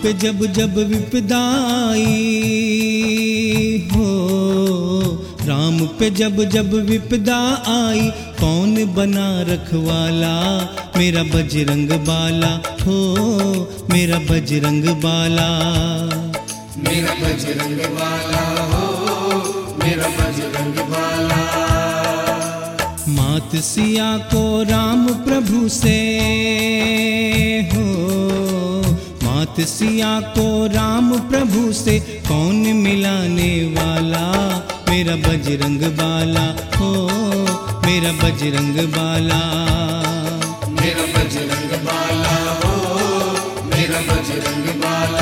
पे जब जब विपदा आई हो, राम पे जब जब विपदा आई, कौन बना रखवाला, मेरा बजरंग बाला हो, मेरा बजरंग बाला। मेरा बजरंग बाला हो, मेरा बजरंग बाला। मात सिया को राम प्रभु से हो, मात सिया को राम प्रभु से, कौन मिलाने वाला, मेरा बजरंग बाला हो, मेरा बजरंग बाला। मेरा बजरंग बाला हो, मेरा बजरंग बाला।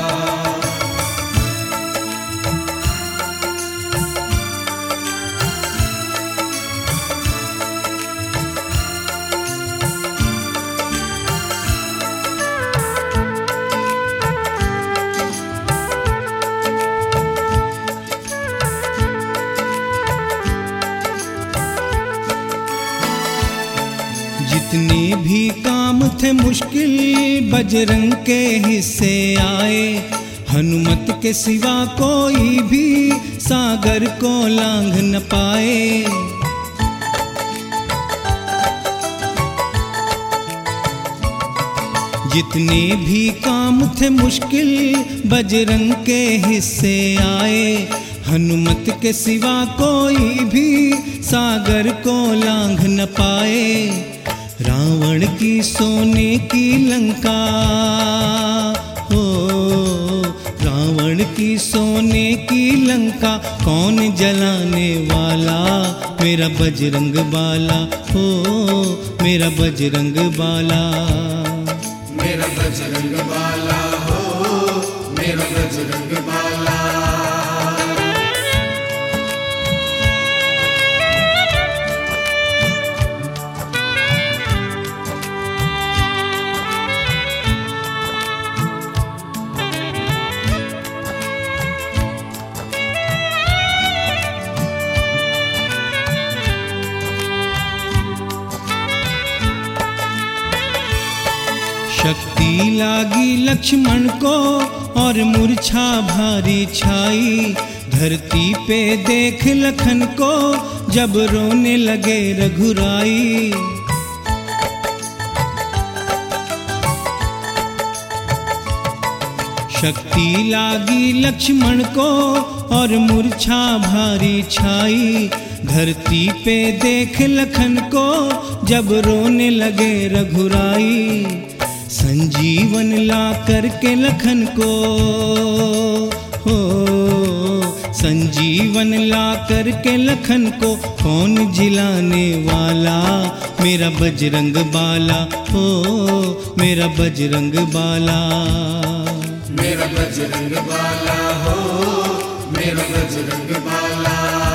जितने भी काम थे मुश्किल, बजरंग के हिस्से आए, हनुमत के सिवा कोई भी सागर को लांघ न पाए। जितने भी काम थे मुश्किल, बजरंग के हिस्से आए, हनुमत के सिवा कोई भी सागर को लांघ न पाए। रावण की सोने की लंका हो, रावण की सोने की लंका, कौन जलाने वाला, मेरा बजरंग बाला हो, मेरा बजरंग बाला। मेरा बजरंग बाला हो, मेरा बजरंग बाला। शक्ति लागी लक्ष्मण को और मूर्छा भारी छाई, धरती पे देख लखन को जब रोने लगे रघुराई। शक्ति लागी लक्ष्मण को और मूर्छा भारी छाई, धरती पे देख लखन को जब रोने लगे रघुराई। संजीवन ला करके लखन को हो, संजीवन ला करके लखन को, कौन जिलाने वाला, मेरा बजरंग बाला हो, मेरा बजरंग बाला। मेरा बजरंग बाला हो, मेरा बजरंग बाला।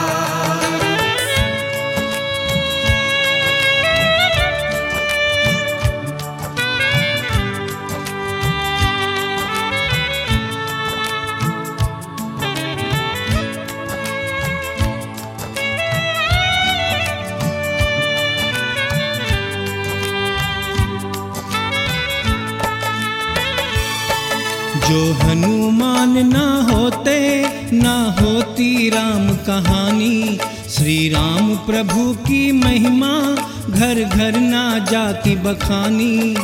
जो हनुमान ना होते, ना होती राम कहानी, श्री राम प्रभु की महिमा घर घर ना जाती बखानी।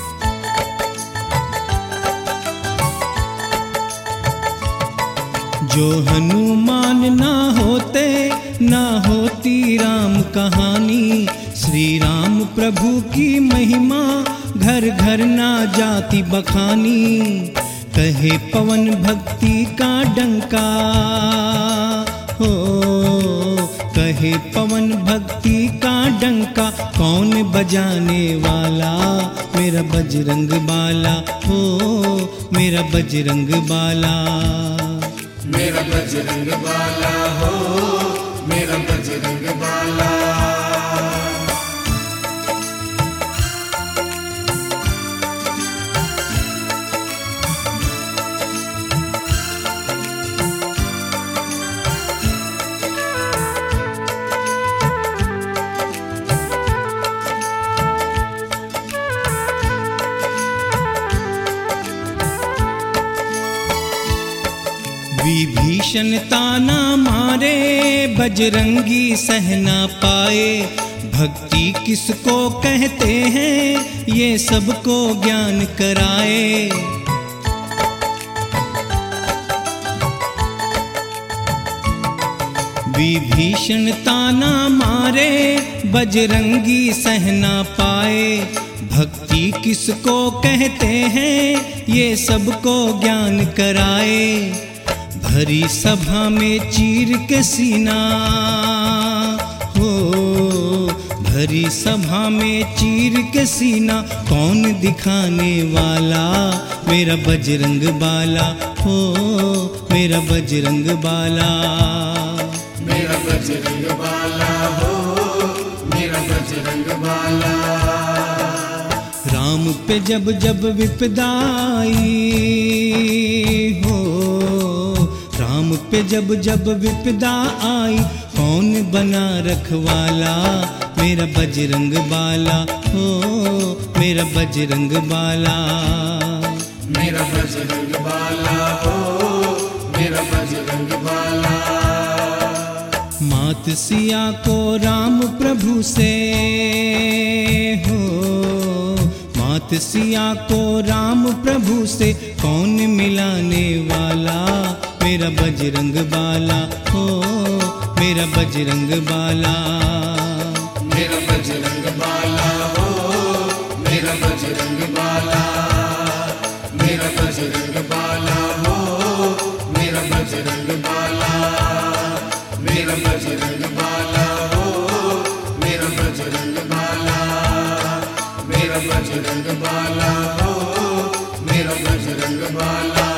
जो हनुमान ना होते, ना होती राम कहानी, श्री राम प्रभु की महिमा घर घर ना जाती बखानी। कहे पवन भक्ति का डंका हो, कहे पवन भक्ति का डंका, कौन बजाने वाला, मेरा बजरंग बाला हो, मेरा बजरंग बाला। मेरा बजरंग बाला हो, मेरा बजरंग बाला। विभीषण ताना मारे बजरंगी सह ना पाए, भक्ति किसको कहते हैं ये सबको ज्ञान कराए। विभीषण ताना मारे बजरंगी सह ना पाए, भक्ति किसको कहते हैं ये सबको ज्ञान कराए। भरी सभा में चीर के सीना हो, भरी सभा में चीर के सीना कौन दिखाने वाला, मेरा बजरंग बाला हो, मेरा बजरंग बाला। मेरा बजरंग बाला हो, मेरा बजरंग बाला। राम पे जब जब विपदा आई हो, राम पे जब जब विपदा आई कौन बना रखवाला, मेरा बजरंग बाला हो, मेरा बजरंग बाला। मेरा बजरंग बाला हो, मेरा बजरंग बाला। मात सिया को राम प्रभु से हो, मात सिया को राम प्रभु से कौन मिलाने वाला, मेरा बजरंग बाला हो, मेरा बजरंग बाला। मेरा बजरंग बाला हो, मेरा बजरंग बाला। मेरा बजरंग बाला हो, मेरा बजरंग बाला। मेरा बजरंग बाला हो, मेरा बजरंग बाला। मेरा बजरंग बाला हो, मेरा बजरंग बाला।